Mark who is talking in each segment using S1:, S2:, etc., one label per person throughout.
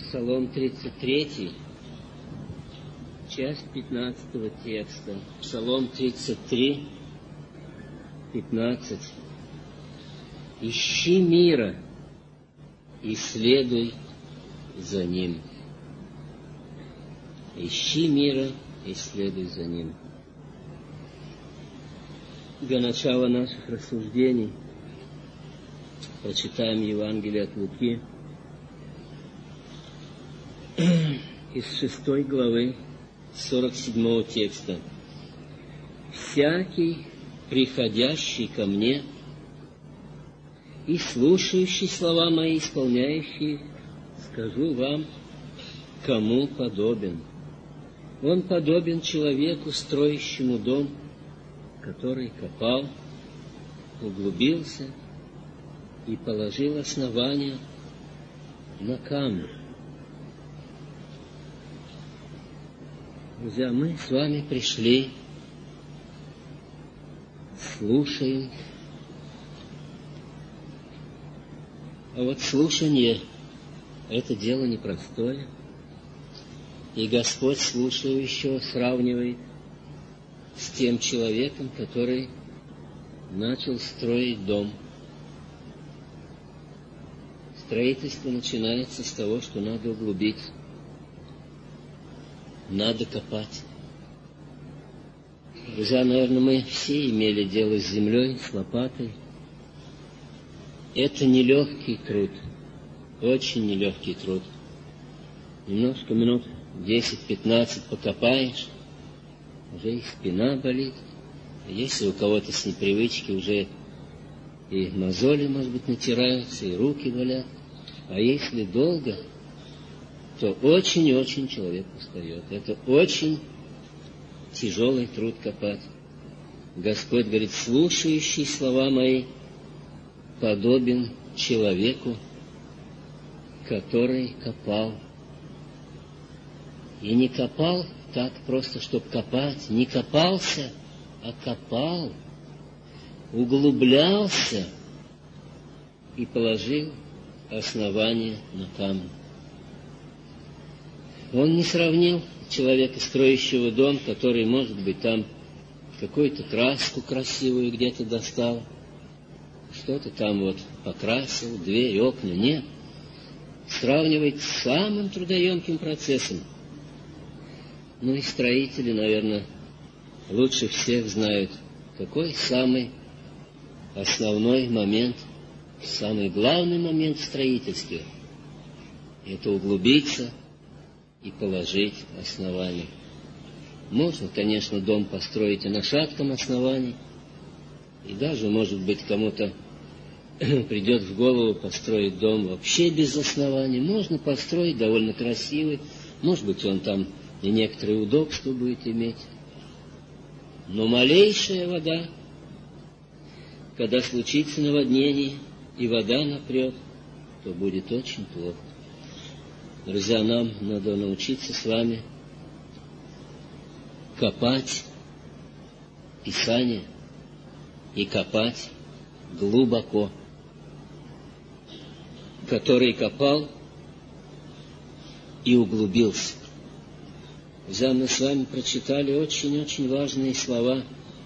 S1: Псалом 33, часть 15 текста. Псалом 33, 15. «Ищи мира и следуй за ним». Ищи мира и следуй за ним. Для начала наших рассуждений прочитаем Евангелие от Луки из 6 главы 47 текста. «Всякий, приходящий ко мне и слушающий слова мои, исполняющий, скажу вам, кому подобен. Он подобен человеку, строящему дом, который копал, углубился и положил основание на камни». Друзья, мы с вами пришли, слушаем. А вот слушание — это дело непростое. И Господь слушающего сравнивает с тем человеком, который начал строить дом. Строительство начинается с того, что надо углубиться. Надо копать. Друзья, наверное, мы все имели дело с землей, с лопатой. Это нелегкий труд, очень нелегкий труд. Немножко минут 10-15 покопаешь, уже и спина болит. Если у кого-то с непривычки, уже и мозоли, может быть, натираются, и руки болят. А если долго, то очень-очень человек устает. Это очень тяжелый труд копать. Господь говорит: слушающий слова мои подобен человеку, который копал. И не копал так просто, чтобы копать, не копался, а копал, углублялся и положил основание на камень. Он не сравнил человека, строящего дом, который, может быть, там какую-то краску красивую где-то достал, что-то там вот покрасил, дверь, окна. Нет. Сравнивает с самым трудоемким процессом. Ну и строители, наверное, лучше всех знают, какой самый основной момент, самый главный момент в строительстве. Это углубиться и положить основание. Можно, конечно, дом построить и на шатком основании, и даже, может быть, кому-то придет в голову построить дом вообще без основания. Можно построить довольно красивый, может быть, он там и некоторые удобства будет иметь. Но малейшая вода, когда случится наводнение и вода напрет, то будет очень плохо. Друзья, нам надо научиться с вами копать Писание и копать глубоко. Который копал и углубился. Друзья, мы с вами прочитали очень-очень важные слова.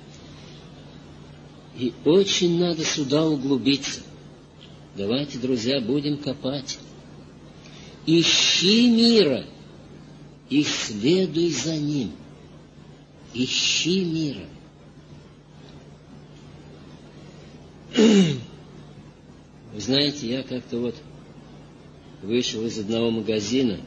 S1: И очень надо сюда углубиться. Давайте, друзья, будем копать. Ищи мира и следуй за ним. Ищи мира. Вы знаете, я как-то вот вышел из одного магазина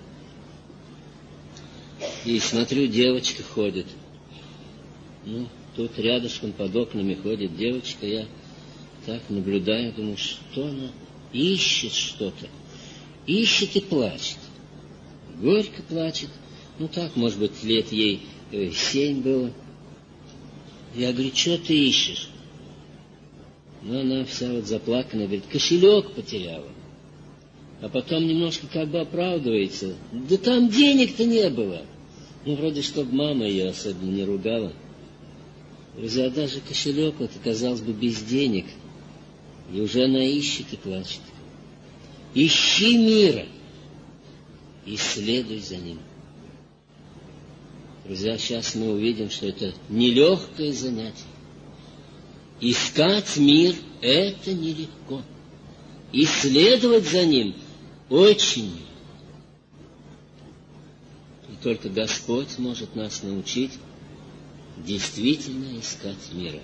S1: и смотрю, девочка ходит. Ну, тут рядышком под окнами ходит девочка. Я так наблюдаю, думаю, что она ищет что-то. Ищет и плачет. Горько плачет. Ну так, может быть, лет ей 7 было. Я говорю: что ты ищешь? Ну, она вся вот заплаканная, говорит: кошелек потеряла. А потом немножко как бы оправдывается: да там денег-то не было. Ну, вроде, чтобы мама ее особенно не ругала. Друзья, даже кошелек, вот, казалось бы, без денег. И уже она ищет и плачет. Ищи мира и следуй за ним. Друзья, сейчас мы увидим, что это нелегкое занятие. Искать мир — это нелегко. И следовать за ним очень. И только Господь может нас научить действительно искать мира.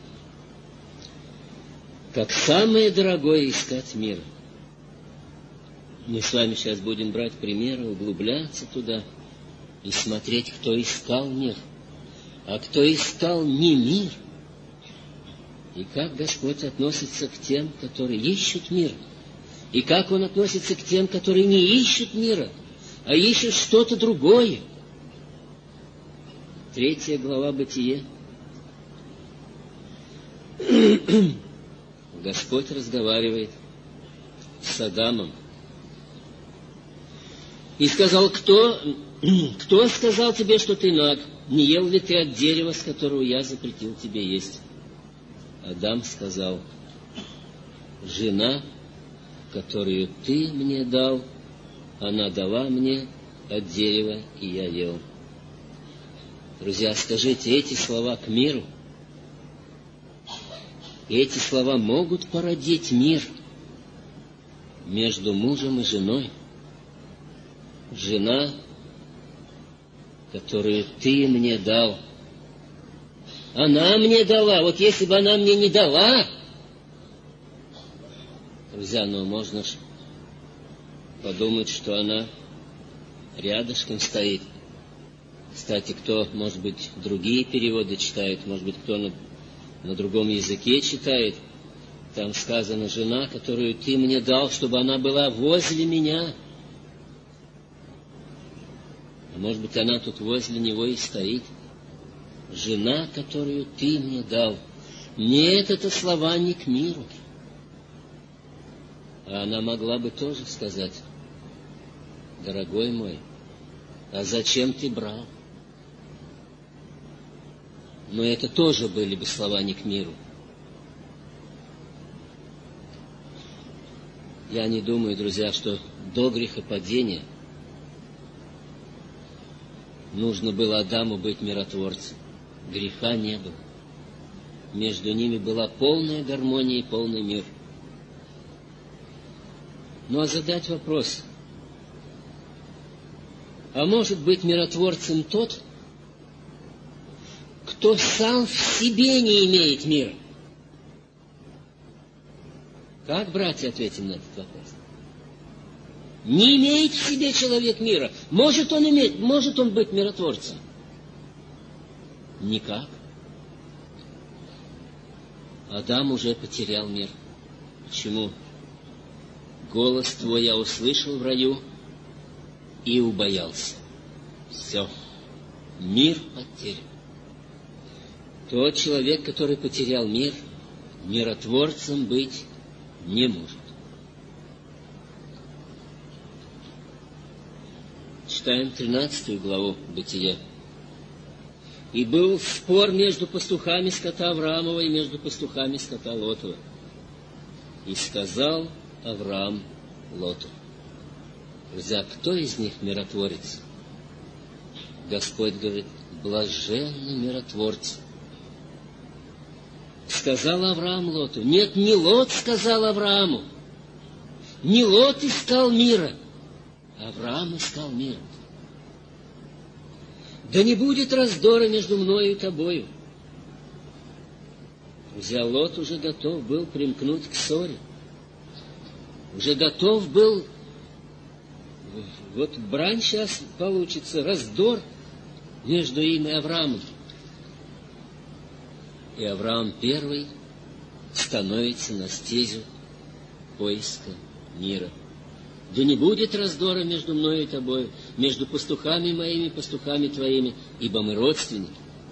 S1: Как самое дорогое искать мира. Мы с вами сейчас будем брать примеры, углубляться туда и смотреть, кто искал мир, а кто искал не мир. И как Господь относится к тем, которые ищут мир, и как Он относится к тем, которые не ищут мира, а ищут что-то другое. 3 глава Бытие. Господь разговаривает с Адамом. И сказал: кто сказал тебе, что ты наг? Не ел ли ты от дерева, с которого я запретил тебе есть? Адам сказал: жена, которую ты мне дал, она дала мне от дерева, и я ел. Друзья, скажите, эти слова к миру, эти слова могут породить мир между мужем и женой. Жена, которую ты мне дал, она мне дала. Вот если бы она мне не дала, друзья, ну можно ж подумать, что она рядышком стоит. Кстати, кто, может быть, другие переводы читает, может быть, кто на другом языке читает, там сказано: жена, которую ты мне дал, чтобы она была возле меня. А может быть, она тут возле него и стоит. Жена, которую ты мне дал. Нет, это слова не к миру. А она могла бы тоже сказать: дорогой мой, а зачем ты брал? Но это тоже были бы слова не к миру. Я не думаю, друзья, что до грехопадения нужно было Адаму быть миротворцем. Греха не было. Между ними была полная гармония и полный мир. Ну а задать вопрос: а может быть миротворцем тот, кто сам в себе не имеет мира? Как, братья, ответим на этот вопрос? Не имеет в себе человек мира. Может он быть миротворцем? Никак. Адам уже потерял мир. Почему? Голос твой я услышал в раю и убоялся. Все. Мир потерян. Тот человек, который потерял мир, миротворцем быть не может. Читаем 13 главу Бытия. И был спор между пастухами скота Авраамова и между пастухами скота Лотова. И сказал Авраам Лоту: друзья, кто из них миротворец? Господь говорит: блаженны миротворцы. Сказал Авраам Лоту. Нет, не Лот сказал Аврааму. Не Лот искал мира. Авраам искал мира. Да не будет раздора между мною и тобою. Друзья, Лот уже готов был примкнуть к ссоре. Уже готов был. Вот брань сейчас получится, раздор между им и Авраамом. И Авраам первый становится на стезю поиска мира. Да не будет раздора между мною и тобою, между пастухами моими и пастухами твоими, ибо мы родственники.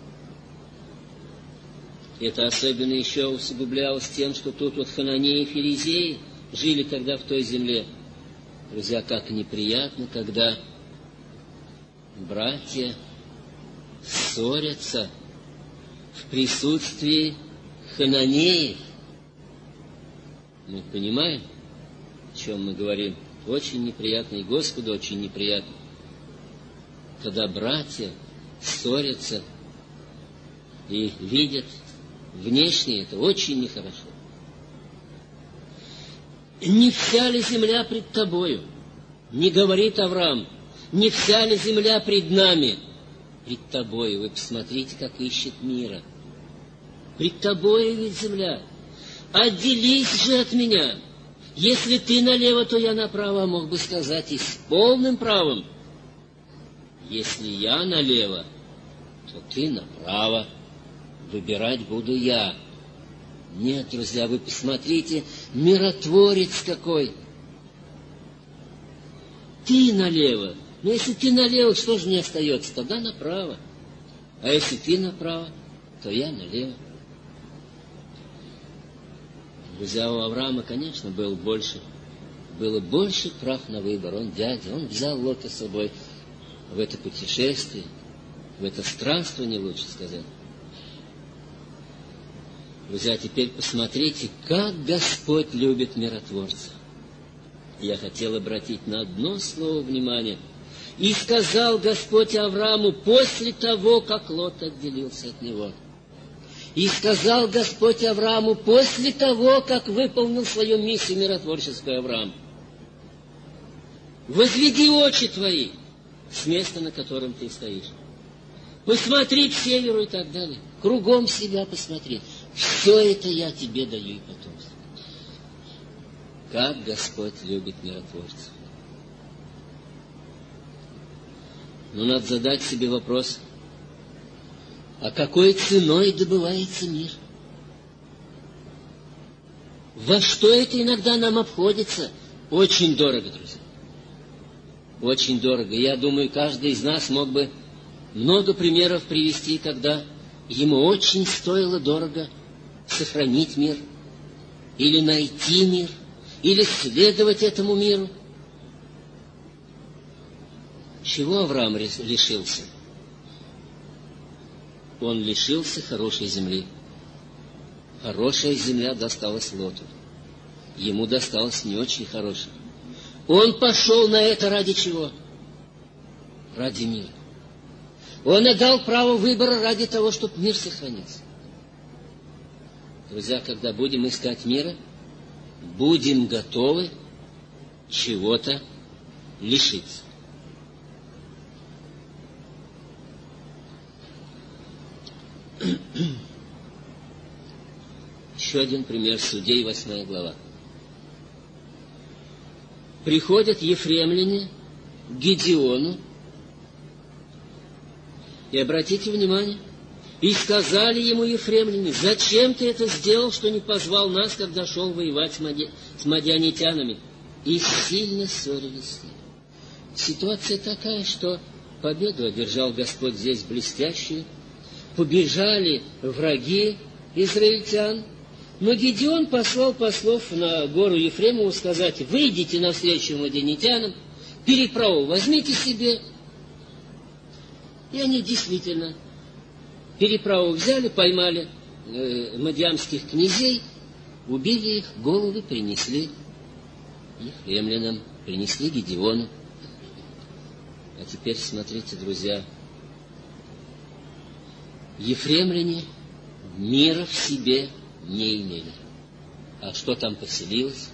S1: Это особенно еще усугублялось тем, что тут вот хананеи и ферезеи жили тогда в той земле. Друзья, как неприятно, когда братья ссорятся в присутствии хананеев. Мы понимаем, о чем мы говорим. Очень неприятно, и Господу очень неприятно, когда братья ссорятся и видят внешне, это очень нехорошо. Не вся ли земля пред тобою? Не говорит Авраам, не вся ли земля пред нами? Пред тобою. Вы посмотрите, как ищет мира. Пред тобою ведь земля. Отделись же от меня. Если ты налево, то я направо, мог бы сказать, и с полным правом. Если я налево, то ты направо. Выбирать буду я. Нет, друзья, вы посмотрите, миротворец какой. Ты налево. Но если ты налево, что же мне остается? Тогда направо. А если ты направо, то я налево. Друзья, у Авраама, конечно, было больше прав на выбор. Он дядя, он взял Лота с собой в это путешествие, в это странствование, лучше сказать. Друзья, теперь посмотрите, как Господь любит миротворцев. Я хотел обратить на одно слово внимание. «И сказал Господь Аврааму после того, как Лот отделился от него». И сказал Господь Аврааму после того, как выполнил свою миссию миротворческую Авраам: «Возведи очи твои с места, на котором ты стоишь. Посмотри к северу» и так далее. Кругом себя посмотри. Все это я тебе даю и потомство. Как Господь любит миротворцев. Но надо задать себе вопрос: а какой ценой добывается мир? Во что это иногда нам обходится? Очень дорого, друзья. Очень дорого. Я думаю, каждый из нас мог бы много примеров привести, когда ему очень стоило дорого сохранить мир, или найти мир, или следовать этому миру. Чего Авраам лишился? Он лишился хорошей земли. Хорошая земля досталась Лоту. Ему досталось не очень хорошая. Он пошел на это ради чего? Ради мира. Он отдал право выбора ради того, чтобы мир сохранился. Друзья, когда будем искать мира, будем готовы чего-то лишиться. Еще один пример. Судей, 8 глава. Приходят ефремляне к Гедеону, и обратите внимание, и сказали ему ефремляне: зачем ты это сделал, что не позвал нас, когда шел воевать с мадианитянами? И сильно ссорились с ним. Ситуация такая, что победу одержал Господь здесь блестящую. Побежали враги израильтян, но Гедеон послал послов на гору Ефремову сказать: выйдите навстречу мадианитянам, переправу возьмите себе. И они действительно переправу взяли, поймали мадиамских князей, убили их, головы принесли ефремлянам, принесли Гедеону. А теперь смотрите, друзья, ефремляне мира в себе не имели. А что там поселилось?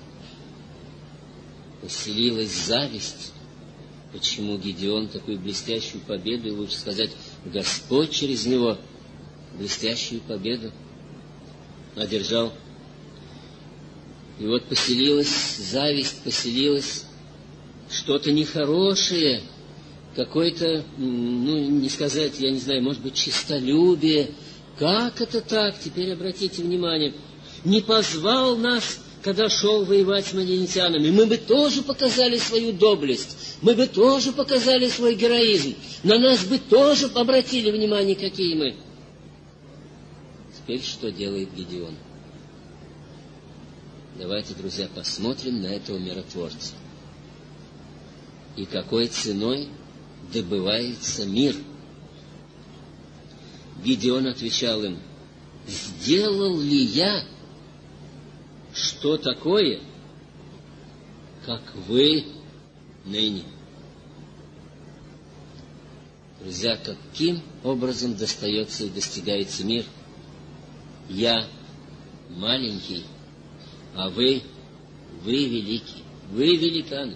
S1: Поселилась зависть. Почему Гедеон такую блестящую победу, и лучше сказать, Господь через него блестящую победу одержал. И вот поселилась зависть, поселилось что-то нехорошее, какое-то, не сказать, я не знаю, может быть, честолюбие. Как это так? Теперь обратите внимание. Не позвал нас, когда шел воевать с мадианитянами. Мы бы тоже показали свою доблесть. Мы бы тоже показали свой героизм. На нас бы тоже обратили внимание, какие мы. Теперь что делает Гедеон? Давайте, друзья, посмотрим на этого миротворца. И какой ценой добывается мир? Гедеон отвечал им: сделал ли я что такое, как вы ныне. Друзья, каким образом достается и достигается мир? Я маленький, а вы великий, вы великаны.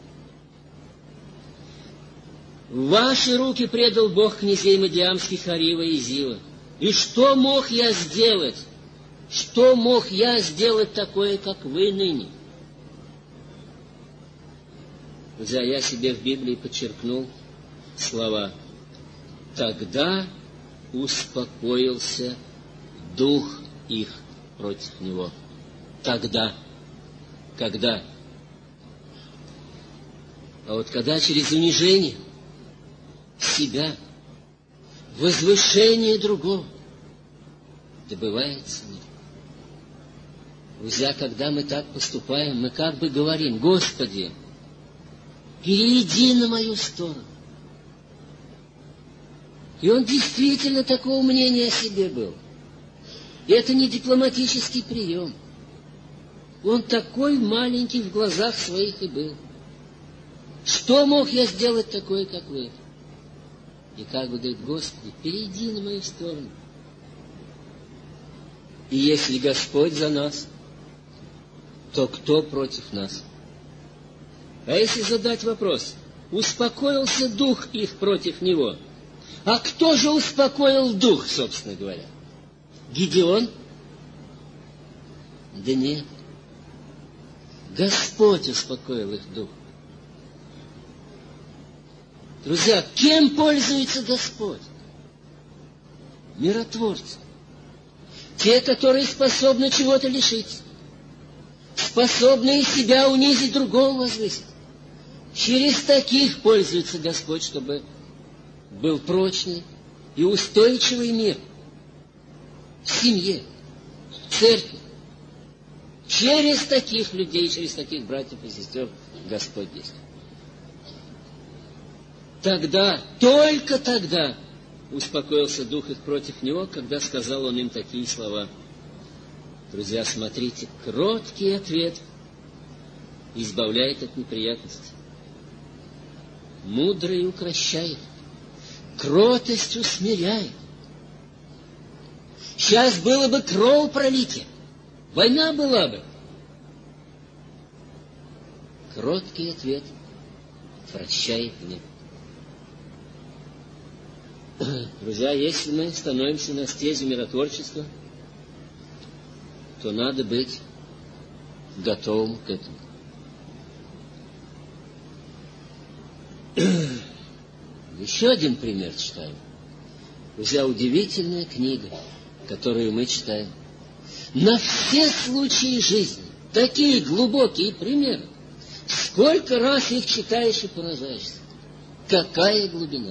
S1: В ваши руки предал Бог князей Мадиамских Арива и Зива. И что мог я сделать? Что мог я сделать такое, как вы ныне? Друзья, я себе в Библии подчеркнул слова: «Тогда успокоился дух их против него». Тогда. Когда? А вот когда через унижение себя, возвышение другого добывается мир. Друзья, когда мы так поступаем, мы как бы говорим: Господи, перейди на мою сторону. И он действительно такого мнения о себе был. И это не дипломатический прием. Он такой маленький в глазах своих и был. Что мог я сделать такое, как вы? И как бы говорит: Господи, перейди на мою сторону. И если Господь за нас, то кто против нас? А если задать вопрос: успокоился дух их против него? А кто же успокоил дух, собственно говоря? Гидеон? Да нет. Господь успокоил их дух. Друзья, кем пользуется Господь? Миротворцы. Те, которые способны чего-то лишиться, способны из себя унизить, другого возвысить. Через таких пользуется Господь, чтобы был прочный и устойчивый мир в семье, в церкви. Через таких людей, через таких братьев и сестер Господь действует. Тогда, только тогда успокоился дух их против него, когда сказал он им такие слова. Друзья, смотрите, кроткий ответ избавляет от неприятностей. Мудрый укрощает, кротость усмиряет. Сейчас было бы кровопролитие, война была бы. Кроткий ответ прощает гнев. Друзья, если мы становимся на стезю миротворчества, то надо быть готовым к этому. Еще один пример читаем. Друзья, удивительная книга, которую мы читаем. На все случаи жизни такие глубокие примеры. Сколько раз их читаешь и поражаешься. Какая глубина.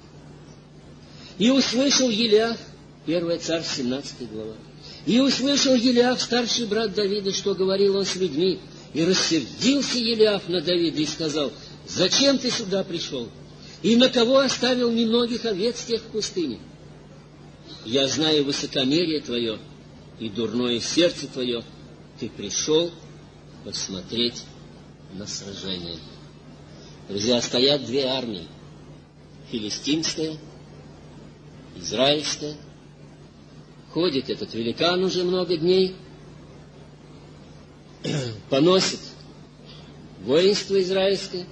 S1: И услышал Елиаф, 1 Царств, 17 глава. И услышал Елиаф, старший брат Давида, что говорил он с людьми. И рассердился Елиаф на Давида и сказал: зачем ты сюда пришел? И на кого оставил немногих овец тех в пустыне? Я знаю высокомерие твое и дурное сердце твое. Ты пришел посмотреть на сражение. Друзья, стоят две армии. Филистимская, израильская. Ходит этот великан уже много дней, поносит воинство израильское.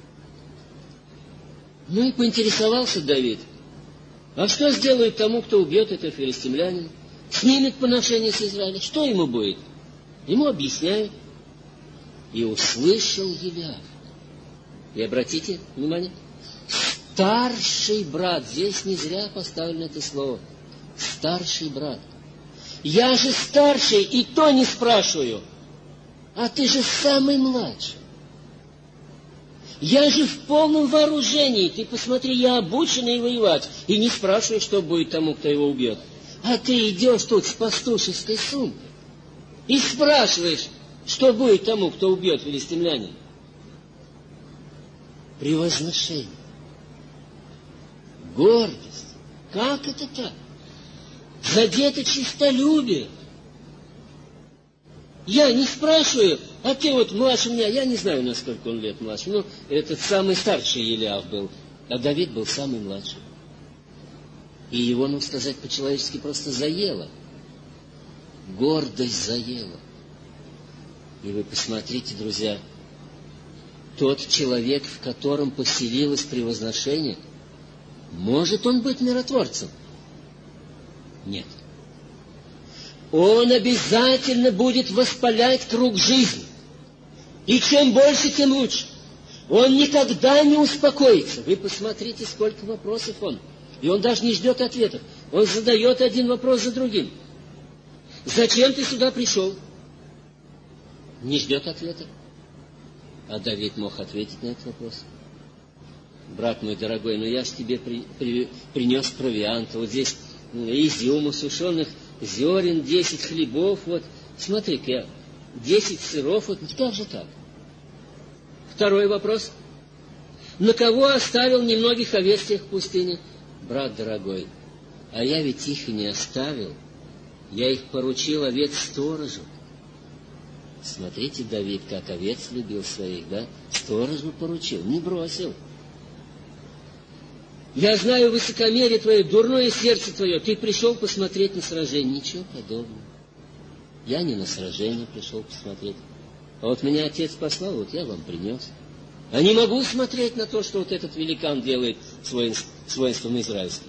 S1: Ну и поинтересовался Давид: а что сделает тому, кто убьет этого филистимлянина, снимет поношение с Израиля? Что ему будет? Ему объясняют. И услышал Елиаф. И обратите внимание, старший брат, здесь не зря поставлено это слово. Старший брат. Я же старший, и то не спрашиваю. А ты же самый младший. Я же в полном вооружении. Ты посмотри, я обученный воевать. И не спрашиваю, что будет тому, кто его убьет. А ты идешь тут с пастушеской сумкой и спрашиваешь, что будет тому, кто убьет филистимлянина. Превозношение. Гордость. Как это так? Задето чистолюбие. Я не спрашиваю, А ты вот младше меня, я не знаю, насколько он лет младше, но этот самый старший Елиав был, а Давид был самый младший. И его, ну сказать по-человечески, просто заело. Гордость заела. И вы посмотрите, друзья, тот человек, в котором поселилось превозношение, может он быть миротворцем? Нет. Он обязательно будет воспалять круг жизни. И чем больше, тем лучше. Он никогда не успокоится. Вы посмотрите, сколько вопросов он. И он даже не ждет ответов. Он задает один вопрос за другим. Зачем ты сюда пришел? Не ждет ответа. А Давид мог ответить на этот вопрос. Брат мой дорогой, ну я ж тебе принес провиант. Вот здесь изюму, сушеных зерен, 10 хлебов. Вот, смотри-ка, я 10 сыров. Вот, как же так? Второй вопрос. На кого оставил немногих овец тех в пустыне? Брат дорогой, а я ведь их и не оставил. Я их поручил овец сторожу. Смотрите, Давид, как овец любил своих, да? Сторожу поручил, не бросил. Я знаю высокомерие твое, дурное сердце твое. Ты пришел посмотреть на сражение. Ничего подобного. Я не на сражение пришел посмотреть. А вот меня отец послал, вот я вам принес. А не могу смотреть на то, что вот этот великан делает с воинством израильским.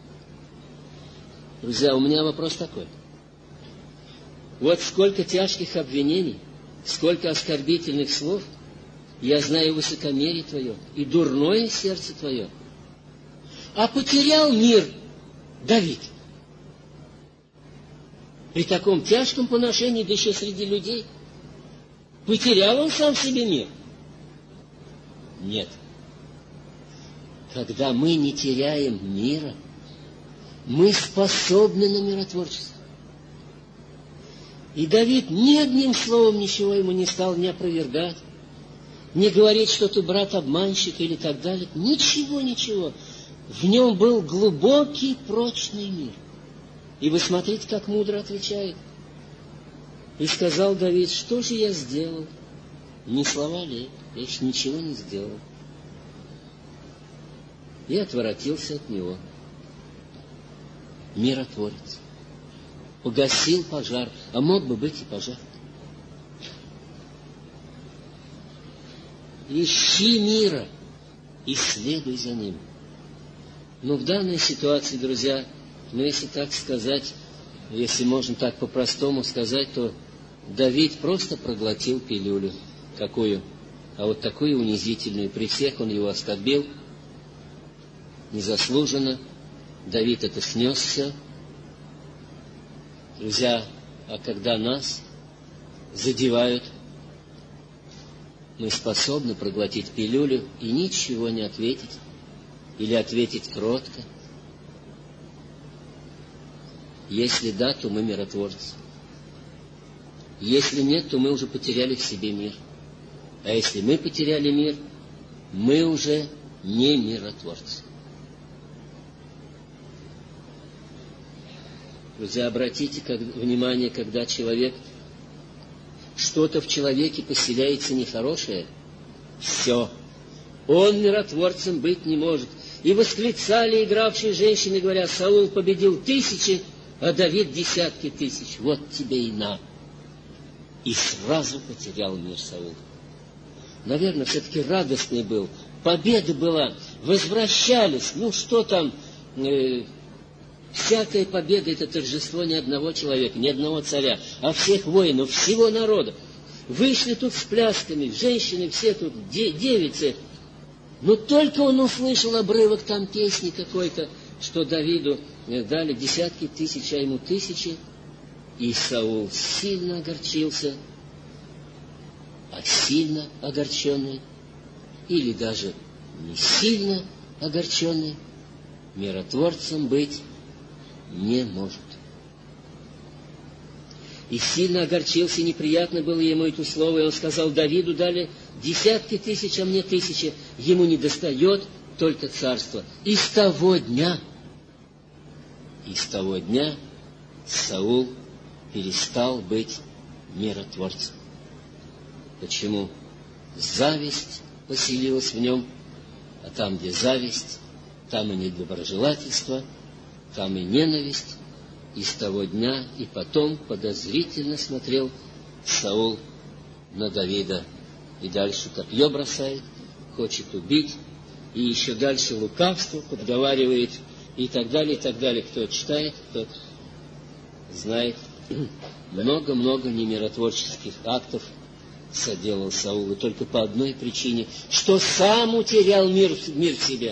S1: Друзья, у меня вопрос такой. Вот сколько тяжких обвинений, сколько оскорбительных слов. Я знаю высокомерие твое и дурное сердце твое. А потерял мир Давид. При таком тяжком поношении, да еще среди людей. Потерял он сам себе мир? Нет. Когда мы не теряем мира, мы способны на миротворчество. И Давид ни одним словом ничего ему не стал не опровергать, не говорить, что ты брат обманщик или так далее. Ничего, ничего. В нем был глубокий, прочный мир. И вы смотрите, как мудро отвечает. И сказал Давид, что же я сделал? Не слова ли? Я еще ничего не сделал. И отворотился от него. Миротворец. Погасил пожар, а мог бы быть и пожар. Ищи мира и следуй за ним. Но в данной ситуации, друзья, если так сказать, если можно так по-простому сказать, то Давид просто проглотил пилюлю. Какую? А вот такую унизительную. При всех он его оскорбил. Незаслуженно. Давид это снес все. Друзья, а когда нас задевают, мы способны проглотить пилюлю и ничего не ответить. Или ответить кротко. Если да, то мы миротворцы. Если нет, то мы уже потеряли в себе мир. А если мы потеряли мир, мы уже не миротворцы. Друзья, обратите внимание, когда человек, что-то в человеке поселяется нехорошее, все, он миротворцем быть не может. И восклицали игравшие женщины, говоря, Саул победил 1000, а Давид 10 000. Вот тебе и на. И сразу потерял мир Саул. Наверное, все-таки радостный был. Победа была. Возвращались. Ну, что там? Всякая победа — это торжество не одного человека, не одного царя, а всех воинов, всего народа. Вышли тут с плясками, женщины все тут, девицы. Но только он услышал обрывок там песни какой-то, что Давиду дали 10 000, а ему 1000, и Саул сильно огорчился, а сильно огорченный, или даже не сильно огорченный, миротворцем быть не может. И сильно огорчился, неприятно было ему это слово, и он сказал, Давиду дали 10 000, а мне 1000, ему не достает только царство. И с того дня Саул перестал быть миротворцем. Почему? Зависть поселилась в нем, а там, где зависть, там и недоброжелательство, там и ненависть. И с того дня и потом подозрительно смотрел Саул на Давида. И дальше копье бросает, хочет убить, и еще дальше лукавство подговаривает, и так далее, и так далее. Кто читает, тот знает. Много-много немиротворческих актов соделал Саул, и только по одной причине, что сам утерял мир в себе.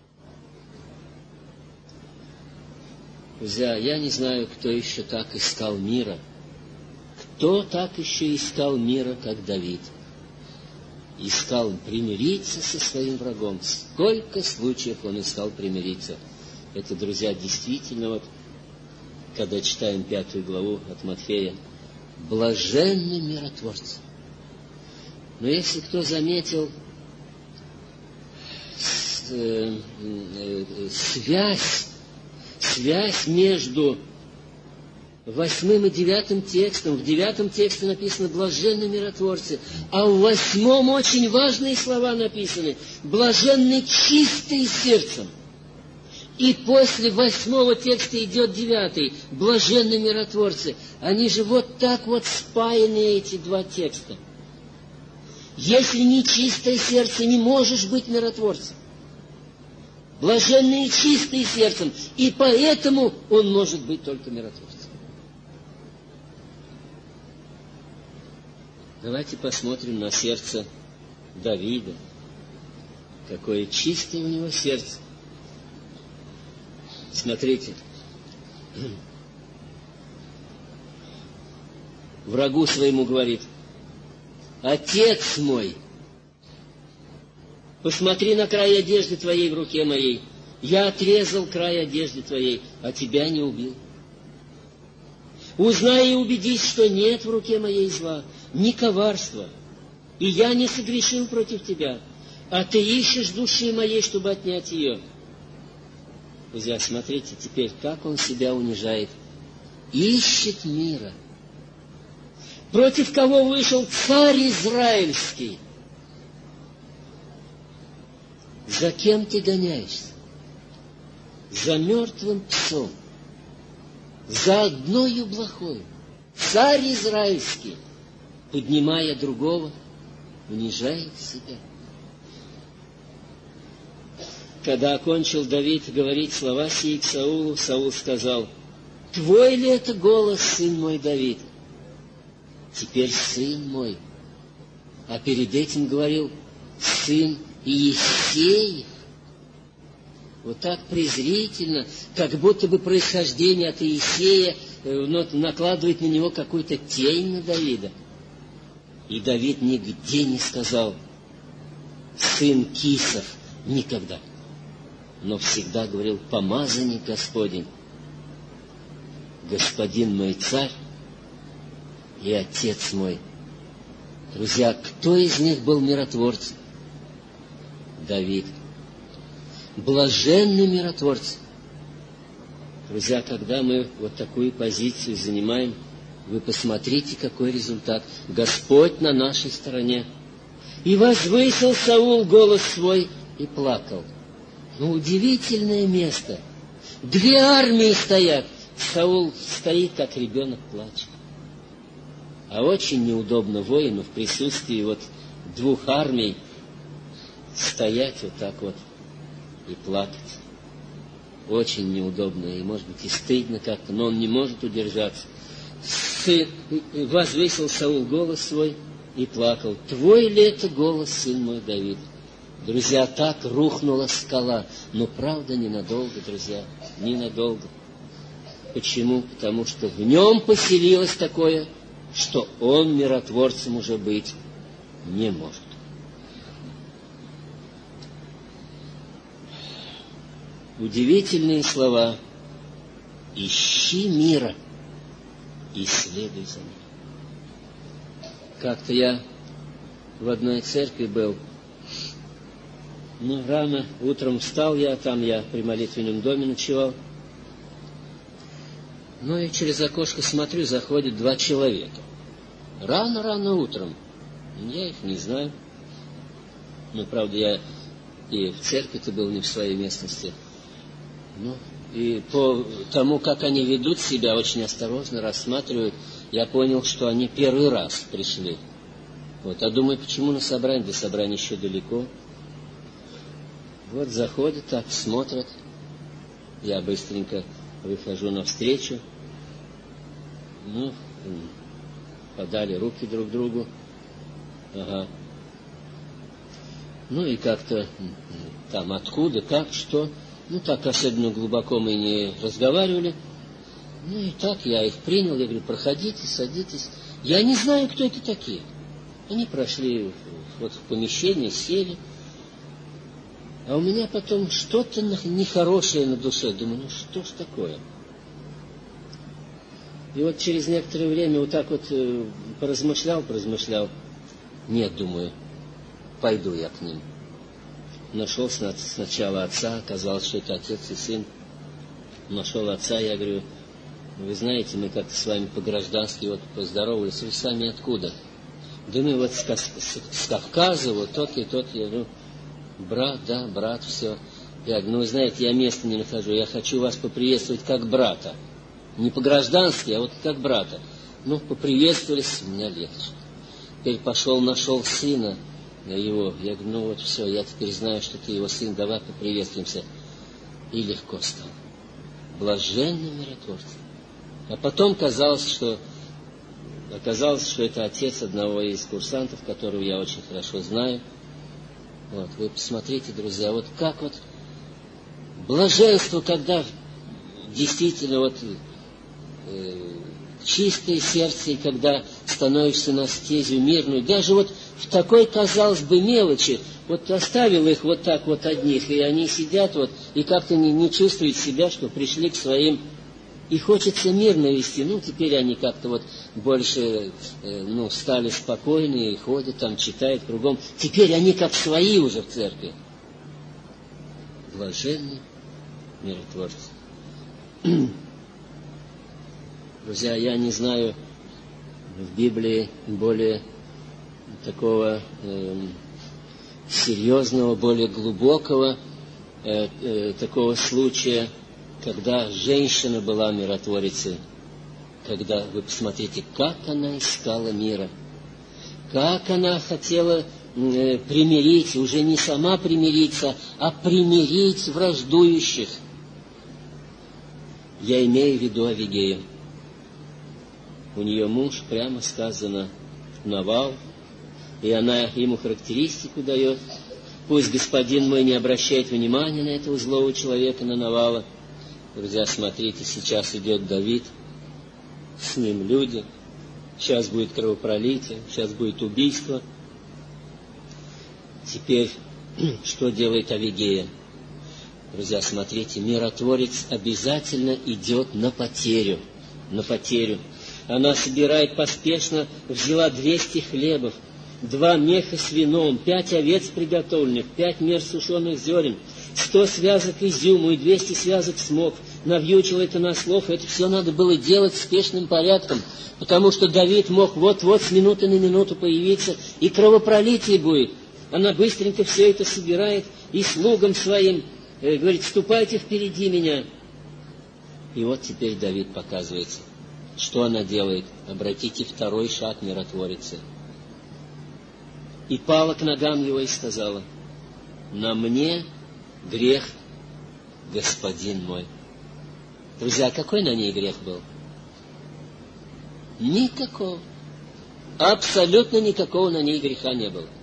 S1: Друзья, я не знаю, кто еще так искал мира. Кто так еще искал мира, как Давид? Искал примириться со своим врагом. Сколько случаев он искал примириться. Это, друзья, действительно, вот, когда читаем 5 главу от Матфея, блаженны миротворцы. Но если кто заметил связь между 8 и 9 текстом, в 9 тексте написано «блаженны миротворцы», а в 8 очень важные слова написаны «блаженны чистые сердцем». И после 8 текста идет 9, «блаженны миротворцы». Они же вот так вот спаяны, эти два текста. Если не чистое сердце, не можешь быть миротворцем. Блаженные чистые сердцем, и поэтому он может быть только миротворцем. Давайте посмотрим на сердце Давида. Какое чистое у него сердце. Смотрите. Врагу своему говорит: «Отец мой, посмотри на край одежды твоей в руке моей. Я отрезал край одежды твоей, а тебя не убил. Узнай и убедись, что нет в руке моей зла, ни коварства, и я не согрешил против тебя, а ты ищешь души моей, чтобы отнять ее». Друзья, смотрите теперь, как он себя унижает. Ищет мира. Против кого вышел царь израильский? За кем ты гоняешься? За мертвым псом. За одною блохою. Царь израильский, поднимая другого, унижает себя. Когда окончил Давид говорить слова сии к Саулу, Саул сказал: «Твой ли это голос, сын мой Давид?» Теперь сын мой. А перед этим говорил: сын Иессеев. Вот так презрительно, как будто бы происхождение от Иессея накладывает на него какую-то тень на Давида. И Давид нигде не сказал сын Кисов, никогда. Но всегда говорил: помазанник Господень, господин мой царь и отец мой. Друзья, кто из них был миротворцем? Давид. Блаженны миротворцы. Друзья, когда мы вот такую позицию занимаем, вы посмотрите, какой результат. Господь на нашей стороне. И возвысил Саул голос свой и плакал. Ну, удивительное место. 2 армии стоят. Саул стоит, как ребенок, плачет. А очень неудобно воину в присутствии вот 2 армий стоять вот так вот и плакать. Очень неудобно, и, может быть, и стыдно как-то, но он не может удержаться. Возвысил Саул голос свой и плакал. Твой ли это голос, сын мой Давид? Друзья, так рухнула скала. Но правда ненадолго, друзья, ненадолго. Почему? Потому что в нем поселилось такое, что он миротворцем уже быть не может. Удивительные слова. Ищи мира и следуй за ним. Как-то я в одной церкви был. Рано утром встал я, там я при молитвенном доме ночевал. И через окошко смотрю, заходят 2 человека. Рано-рано утром. Я их не знаю. Ну, правда, я и в церкви-то был не в своей местности. Ну, и по тому, как они ведут себя, очень осторожно рассматривают, я понял, что они первый раз пришли. Вот, а думаю, почему на собрание? До собрания еще далеко. Вот заходят так, смотрят. Я быстренько выхожу навстречу. Ну, подали руки друг другу. Ага. Ну и как-то там откуда, как, что. Ну так особенно глубоко мы не разговаривали. Ну и так я их принял. Я говорю, проходите, садитесь. Я не знаю, кто это такие. Они прошли вот в помещение, сели. А у меня потом что-то нехорошее на душе. Думаю, ну что ж такое? И вот через некоторое время вот так вот поразмышлял. Нет, думаю, пойду я к ним. Нашел сначала отца, оказалось, что это отец и сын. Нашел отца, я говорю, вы знаете, мы как-то с вами по-граждански вот поздоровались. Вы сами откуда? Да мы вот с Кавказа, вот тот и тот. Я говорю, брат, да, брат, все. Я говорю, ну вы знаете, я места не нахожу, я хочу вас поприветствовать как брата. Не по-граждански, а вот как брата. Ну, поприветствовались, у меня легче. Теперь пошел, нашел сына его. Я говорю, ну вот все, я теперь знаю, что ты его сын, давай поприветствуемся. И легко стало. Блаженный миротворец. А потом оказалось, что это отец одного из курсантов, которого я очень хорошо знаю. Вот, вы посмотрите, друзья, вот как вот блаженство, когда действительно вот чистое сердце, и когда становишься на стезю мирную, даже вот в такой, казалось бы, мелочи, вот оставил их вот так вот одних, и они сидят вот, и как-то не чувствуют себя, что пришли к своим, и хочется мирно вести. Ну, теперь они как-то вот больше, стали спокойнее, ходят там, читают кругом. Теперь они как свои уже в церкви. Блаженные миротворцы. Друзья, я не знаю в Библии более такого серьезного, более глубокого такого случая, когда женщина была миротворицей, когда, вы посмотрите, как она искала мира, как она хотела примирить, уже не сама примириться, а примирить враждующих. Я имею в виду Авигею. У нее муж, прямо сказано, Навал, и она ему характеристику дает. Пусть господин мой не обращает внимания на этого злого человека, на Навала. Друзья, смотрите, сейчас идет Давид, с ним люди, сейчас будет кровопролитие, сейчас будет убийство. Теперь, что делает Авигея? Друзья, смотрите, миротворец обязательно идет на потерю, на потерю. Она собирает поспешно, взяла 200 хлебов, 2 меха с вином, 5 овец приготовленных, 5 мер сушеных зерен, 100 связок изюму и 200 связок смок. Навьючила это на слов, это все надо было делать спешным порядком, потому что Давид мог вот-вот с минуты на минуту появиться, и кровопролитие будет. Она быстренько все это собирает, и слугам своим говорит, ступайте впереди меня. И вот теперь Давид показывается. Что она делает? Обратите второй шаг миротворицы. И пала к ногам его и сказала, на мне грех, господин мой. Друзья, какой на ней грех был? Никакого. Абсолютно никакого на ней греха не было.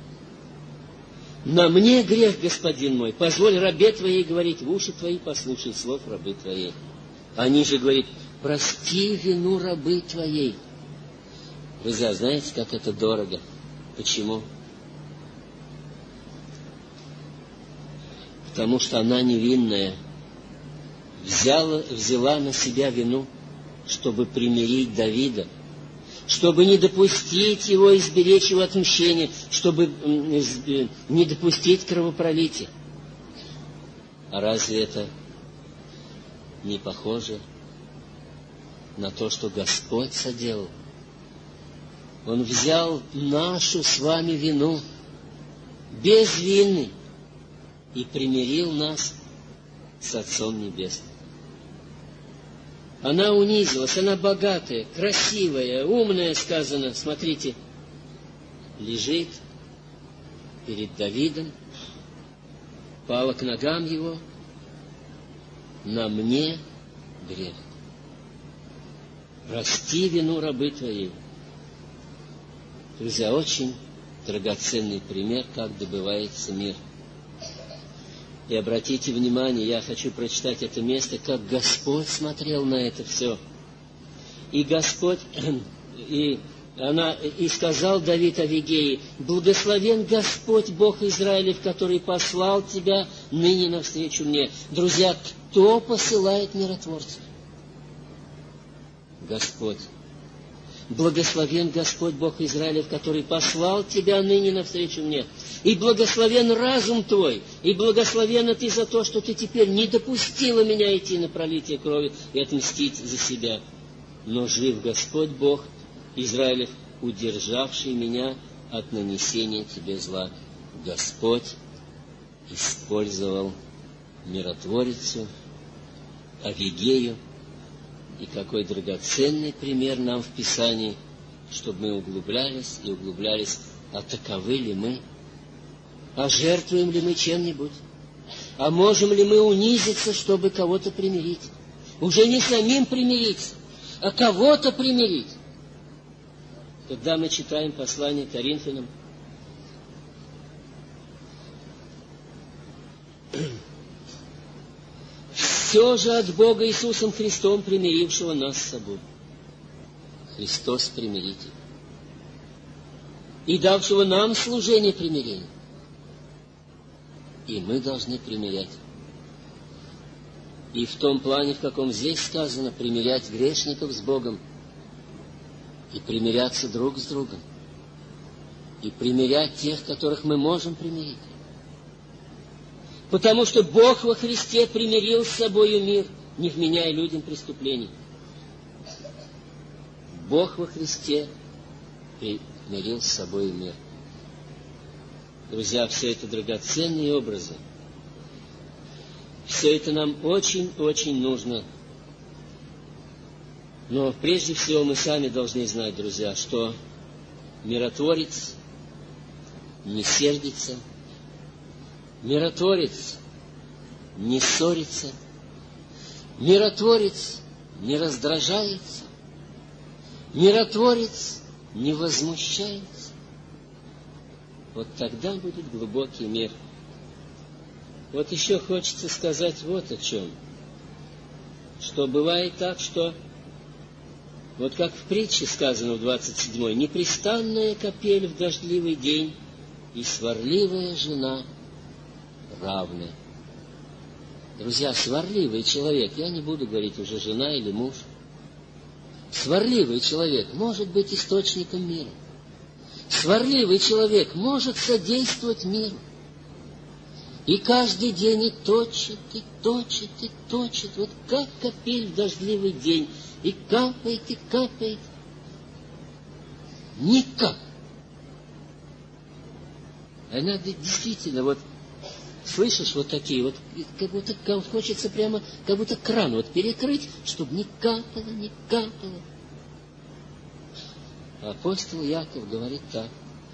S1: На мне грех, господин мой. Позволь рабе твоей говорить, в уши твои послушай слов рабы твоей. Они же говорят, прости вину рабы твоей. Друзья, знаете, как это дорого? Почему? Потому что она невинная. Взяла на себя вину, чтобы примирить Давида, чтобы не допустить его, изберечь его от мщения, чтобы не допустить кровопролития. А разве это не похоже на то, что Господь соделал? Он взял нашу с вами вину, без вины, и примирил нас с Отцом Небесным. Она унизилась, она богатая, красивая, умная, сказано, смотрите, лежит перед Давидом, пала к ногам его, на мне грех. Прости вину рабы твоей. Друзья, очень драгоценный пример, как добывается мир. И обратите внимание, я хочу прочитать это место, как Господь смотрел на это все. И Господь, и сказал Давид Авигее: благословен Господь Бог Израилев, который послал тебя ныне навстречу мне. Друзья, кто посылает миротворцев? Господь. Благословен Господь Бог Израилев, который послал тебя ныне навстречу мне. И благословен разум твой, и благословен ты за то, что ты теперь не допустила меня идти на пролитие крови и отмстить за себя. Но жив Господь Бог Израилев, удержавший меня от нанесения тебе зла. Господь использовал миротворицу Авигею. И какой драгоценный пример нам в Писании, чтобы мы углублялись и углублялись, а таковы ли мы? А жертвуем ли мы чем-нибудь? А можем ли мы унизиться, чтобы кого-то примирить? Уже не самим примириться, а кого-то примирить. Когда мы читаем послание Коринфянам, все же от Бога Иисусом Христом, примирившего нас с собой. Христос примиритель. И давшего нам служение примирения. И мы должны примирять. И в том плане, в каком здесь сказано, примирять грешников с Богом. И примиряться друг с другом. И примирять тех, которых мы можем примирить. Потому что Бог во Христе примирил с собою мир, не вменяя людям преступлений. Бог во Христе примирил с собою мир. Друзья, все это драгоценные образы. Все это нам очень-очень нужно. Но прежде всего мы сами должны знать, друзья, что миротворец не сердится, миротворец не ссорится, миротворец не раздражается, миротворец не возмущается. Вот тогда будет глубокий мир. Вот еще хочется сказать вот о чем. Что бывает так, что вот как в притче сказано в 27-й: непрестанная капель в дождливый день и сварливая жена равны. Друзья, сварливый человек, я не буду говорить уже жена или муж, сварливый человек может быть источником мира. Сварливый человек может содействовать миру. И каждый день и точит, и точит, и точит, вот как капель в дождливый день, и капает, и капает. Никак. А надо действительно, вот, слышишь, вот такие, вот, как будто хочется прямо, как будто кран вот перекрыть, чтобы не капало, не капало. Апостол Яков говорит так: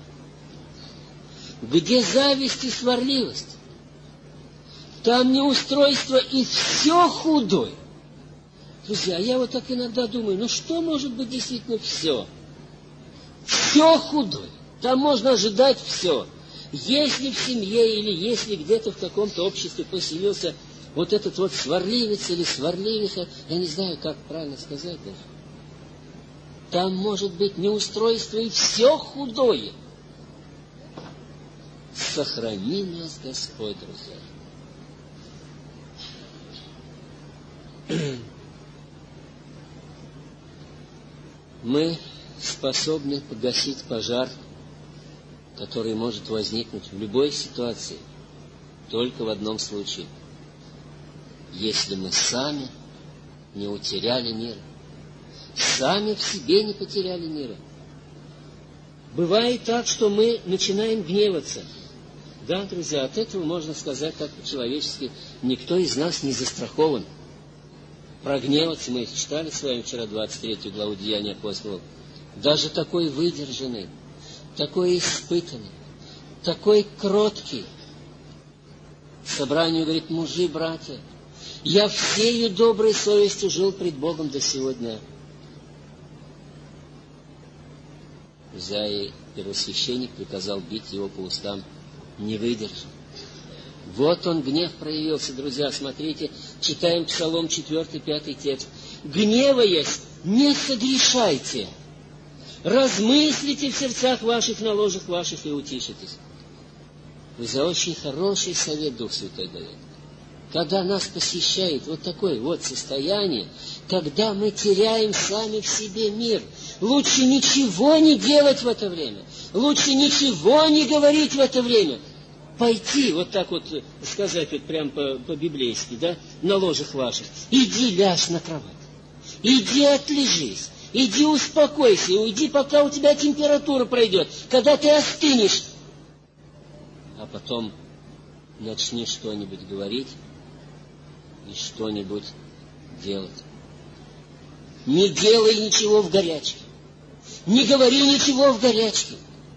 S1: где зависть и сварливость, там неустройство и все худое. Друзья, я вот так иногда думаю, ну что может быть действительно все? Все худое. Там можно ожидать все. Если в семье или если где-то в каком-то обществе поселился вот этот вот сварливец или сварливиха, я не знаю, как правильно сказать даже, там может быть неустройство и все худое. Сохрани нас, Господь, друзья. Мы способны погасить пожар, который может возникнуть в любой ситуации, только в одном случае: если мы сами не утеряли мира, сами в себе не потеряли мира. Бывает так, что мы начинаем гневаться. Да, друзья, от этого можно сказать так по-человечески, никто из нас не застрахован. Прогневаться мы читали с вами вчера 23 главу Деяний апостолов. Даже такой выдержанный, такой испытанный, такой кроткий. Собранию говорит: мужи, братья, я всею доброй совестью жил пред Богом до сего дня. Взя и первосвященник приказал бить его по устам, не выдержал. Вот он, гнев проявился, друзья, смотрите, читаем Псалом 4-5 текст. «Гневаясь, не согрешайте, размыслите в сердцах ваших, на ложах ваших и утишитесь». За очень хороший совет Дух Святой дает. Когда нас посещает вот такое вот состояние, когда мы теряем сами в себе мир, лучше ничего не делать в это время, лучше ничего не говорить в это время. Пойти, вот так вот сказать, вот прям по-библейски, да, на ложах ваших, иди ляжь на кровать, иди отлежись, иди успокойся, уйди, пока у тебя температура пройдет, когда ты остынешь, а потом начни что-нибудь говорить и что-нибудь делать. Не делай ничего в горячке, не говори ничего в горячке.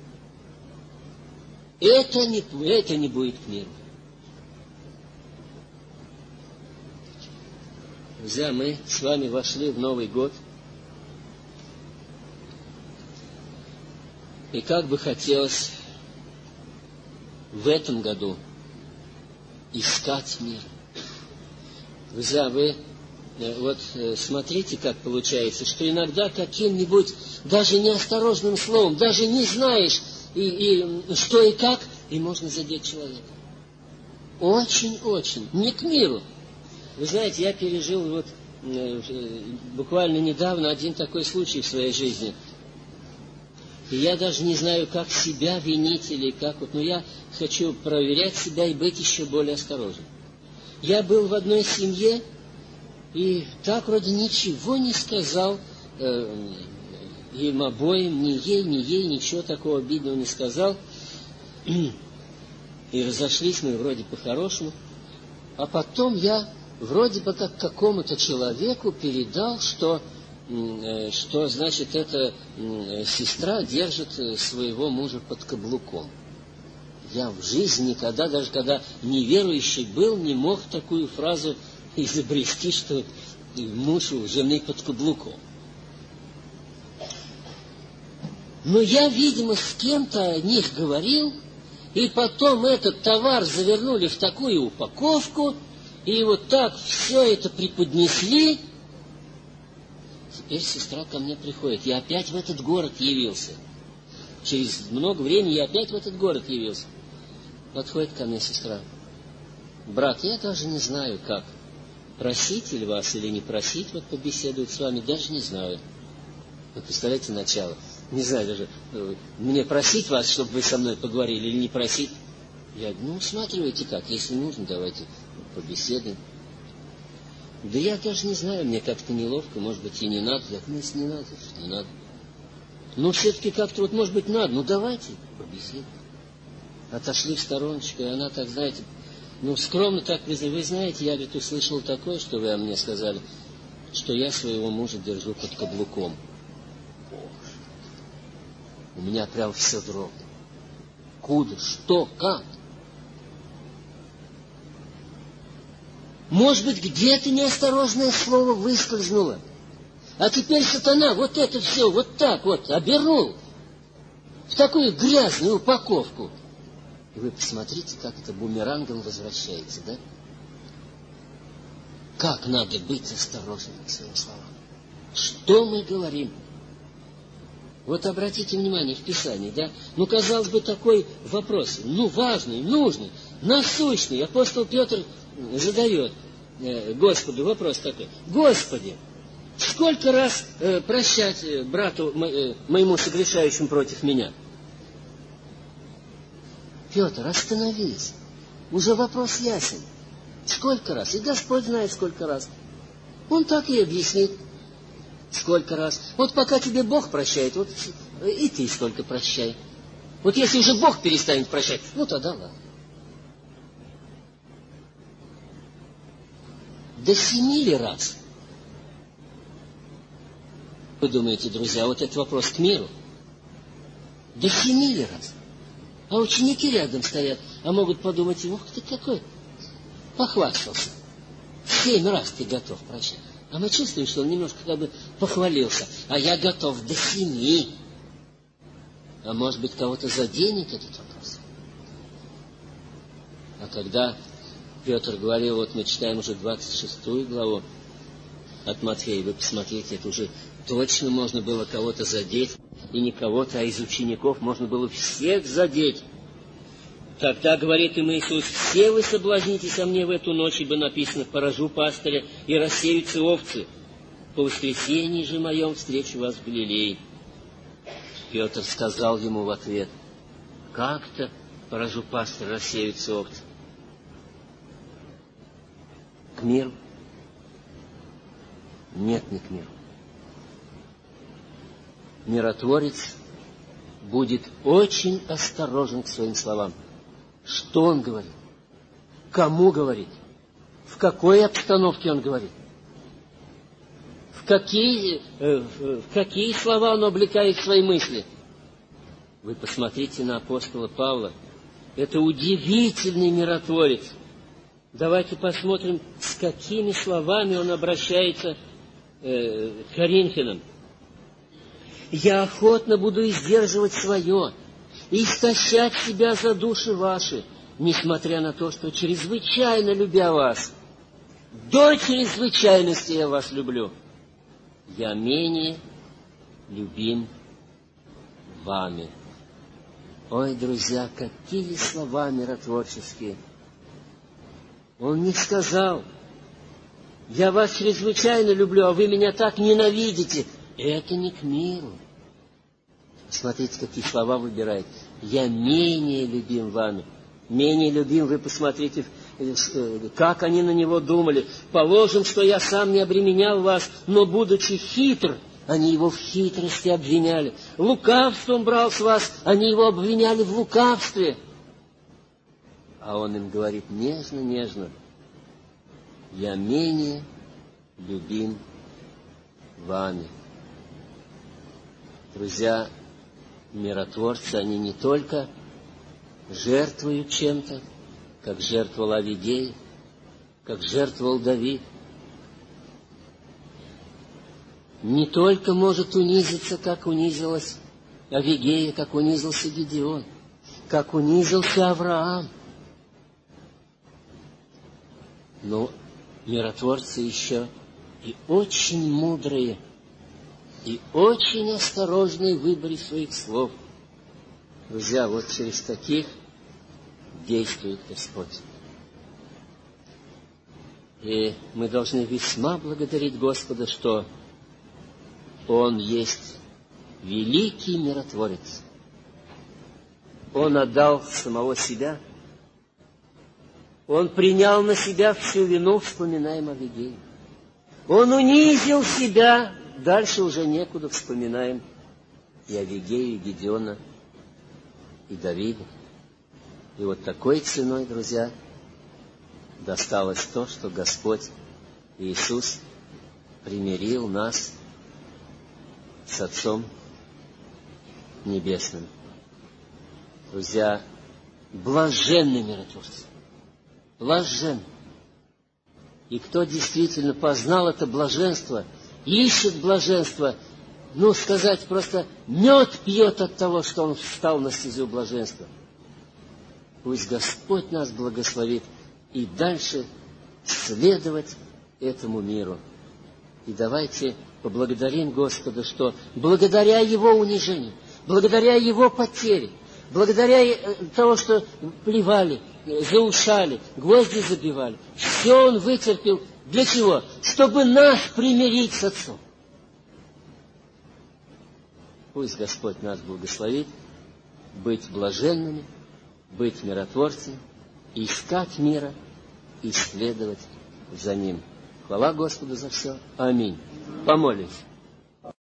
S1: Это не будет к миру. Друзья, мы с вами вошли в Новый год. И как бы хотелось в этом году искать мир. Друзья, вы вот смотрите, как получается, что иногда каким-нибудь даже неосторожным словом, даже не знаешь, и что и как, и можно задеть человека. Очень-очень. Не к миру. Вы знаете, я пережил вот буквально недавно один такой случай в своей жизни. И я даже не знаю, как себя винить или как вот, но я хочу проверять себя и быть еще более осторожным. Я был в одной семье, и так вроде ничего не сказал им обоим, ни ей, ничего такого обидного не сказал. И разошлись мы вроде по-хорошему. А потом я вроде бы как какому-то человеку передал, что значит, эта сестра держит своего мужа под каблуком. Я в жизни никогда, даже когда неверующий был, не мог такую фразу изобрести, что муж у жены под каблуком. Но я, видимо, с кем-то о них говорил, и потом этот товар завернули в такую упаковку, и вот так все это преподнесли. Теперь сестра ко мне приходит. Я опять в этот город явился. Через много времени я опять в этот город явился. Подходит ко мне сестра. Брат, я даже не знаю, как. Просить ли вас или не просить, вот побеседовать с вами, даже не знаю. Вы представляете начало? Не знаю даже, мне просить вас, чтобы вы со мной поговорили, или не просить. Я говорю, усматривайте как, если нужно, давайте побеседуем. Да я даже не знаю, мне как-то неловко, может быть, и не надо. Я говорю, если не надо, что не надо. Но все-таки как-то вот, может быть, надо, давайте побеседуем. Отошли в стороночку, и она так, знаете, скромно так признала. Вы знаете, я, говорит, услышал такое, что вы о мне сказали, что я своего мужа держу под каблуком. У меня прям все дрогнуло. Куда? Что? Как? Может быть, где-то неосторожное слово выскользнуло. А теперь сатана вот это все вот так вот обернул в такую грязную упаковку. И вы посмотрите, как это бумерангом возвращается, да? Как надо быть осторожным к своим словам. Что мы говорим? Вот обратите внимание в Писании, да? Казалось бы, такой вопрос, важный, нужный, насущный. Апостол Петр задает Господу вопрос такой. Господи, сколько раз прощать брату моему, согрешающему против меня? Петр, остановись. Уже вопрос ясен. Сколько раз? И Господь знает, сколько раз. Он так и объяснит. Сколько раз? Вот пока тебе Бог прощает, вот и ты столько прощай. Вот если уже Бог перестанет прощать, ну тогда ладно. До 7 ли раз? Вы думаете, друзья, вот этот вопрос к миру? До 7 ли раз? А ученики рядом стоят, а могут подумать, ох ты какой, похвастался. 7 раз ты готов прощать. А мы чувствуем, что он немножко как бы похвалился. А я готов до 7. А может быть, кого-то заденет этот вопрос. А когда Петр говорил, вот мы читаем уже 26 главу от Матфея, вы посмотрите, это уже точно можно было кого-то задеть, и не кого-то, а из учеников можно было всех задеть. Тогда, говорит им Иисус, все вы соблазнитесь о мне в эту ночь, ибо написано, поражу пастыря и рассеются овцы. По воскресенье же моем встречу вас в Галилее. Петр сказал ему в ответ, как-то поражу пастыря, рассеются овцы. К миру? Нет, не к миру. Миротворец будет очень осторожен к своим словам. Что он говорит? Кому говорит? В какой обстановке он говорит? В какие слова он облекает свои мысли? Вы посмотрите на апостола Павла. Это удивительный миротворец. Давайте посмотрим, с какими словами он обращается к Коринфянам. «Я охотно буду издерживать свое и истощать себя за души ваши, несмотря на то, что чрезвычайно любя вас, до чрезвычайности я вас люблю. Я менее любим вами». Ой, друзья, какие слова миротворческие! Он не сказал, я вас чрезвычайно люблю, а вы меня так ненавидите. Это не к миру. Смотрите, какие слова выбирает. Я менее любим вами. Менее любим, вы посмотрите, как они на него думали. Положим, что я сам не обременял вас, но, будучи хитр, они его в хитрости обвиняли. Лукавством брал с вас, они его обвиняли в лукавстве. А он им говорит нежно, я менее любим вами. Друзья, миротворцы, они не только жертвуют чем-то, как жертвовал Авигей, как жертвовал Давид. Не только может унизиться, как унизилась Авигея, как унизился Гедеон, как унизился Авраам. Но миротворцы еще и очень мудрые, и очень осторожные в выборе своих слов. Друзья, вот через таких действует Господь. И мы должны весьма благодарить Господа, что Он есть великий миротворец. Он отдал самого себя. Он принял на себя всю вину, вспоминаем Авигею. Он унизил себя, дальше уже некуда, вспоминаем и Авигею, и Гедеона, и Давида. И вот такой ценой, друзья, досталось то, что Господь Иисус примирил нас с Отцом Небесным. Друзья, блаженны миротворцы. Блажен. И кто действительно познал это блаженство, ищет блаженство, сказать просто, мед пьет от того, что он встал на стезю блаженства. Пусть Господь нас благословит и дальше следовать этому миру. И давайте поблагодарим Господа, что благодаря Его унижению, благодаря Его потере, благодаря тому, что плевали, заушали, гвозди забивали, все Он вытерпел. Для чего? Чтобы нас примирить с Отцом. Пусть Господь нас благословит быть блаженными, быть миротворцем, искать мира и следовать за Ним. Хвала Господу за все. Аминь. Помолимся.